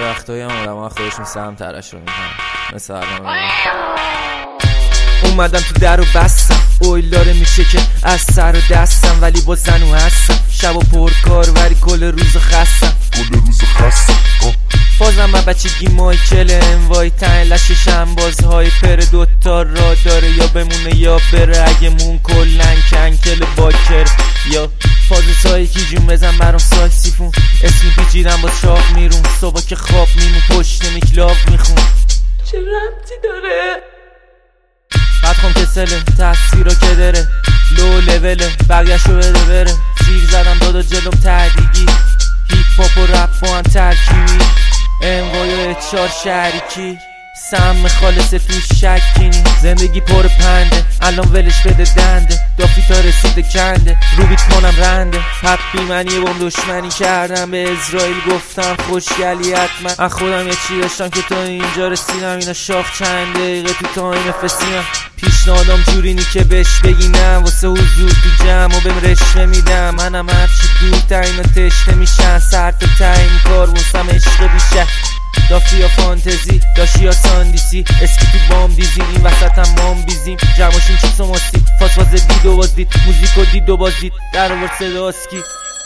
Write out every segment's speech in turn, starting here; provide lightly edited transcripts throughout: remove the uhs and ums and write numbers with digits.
وقتایی هم آدم ها خودشون سهم ترش رو میکنن مثل الان اومدم تو در و بستم اویلاره میشه که از سر و دستم ولی با زنو هستم شب و پرکار ولی کل روز خستم بازم با بچگی مایکل انوای تن لششم بازهای پر دوتا را داره یا بمونه یا بره اگه مون کلن کنکل باکر یا فازسایی که جون بزن برام ساکسیفون اسمی پیچیدم با شاق میرون صبح که خواب میمون پشت میکلاف میخون چه ربطی داره؟ بعد خوام کسله تصویرا که داره لو لوله بقیه‌شو بده بره سیر زدم دادا جلوم تهدیگی هیپ هاپ و رپ با هم ترکیبی انوای و اچار شریکی سم خالص تو شکینی زندگی پر پنده الان ولش بده دنده دافی تا رسیده کنده رو بیت کنم رنده حق بیمنی بام دشمنی کردم به اسرائیل گفتم خوشگلی حتما از خودم یه چی داشتم که تا اینجا رسیدم اینا شاخ چند دقیقه تو تایم فسیمم پیشنهادم جورینی که بهش بگینم واسه حضور تو جمع و بهم رشوه میدم منم هرچی دورتر اینا تشنه میشن سر تا تایم کار واسم عشق بیشه دافی یا فانتزی داشی یا ساندیسی اسکی تو بام دیزیم این وسط هم مام بیزیم جمعشون چیز و ماستی فاز دید و باز دید موزیک و دید و باز دید در آورد صدا اسکی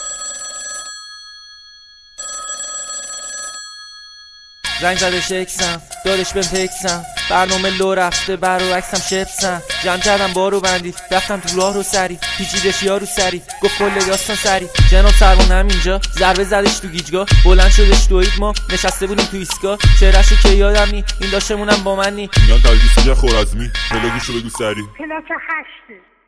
زنگ زده شکسم دادش بهم تکسم برنامه لو رفته برو عکسم شپسم جمع کردم بارو بندی رفتم تو راه رو سری پیچیدش یارو سری گفت کل داستان سری جناب سروان همینجا ضربه زدش تو گیجگاه بلند شدش دوید ما نشسته بودیم تو ایستگاه چهرهشو که یادم نی این داشتمونم با من نی میگن تلگیسی جا خورزمی پلاگیشو بگو سری پلاک 8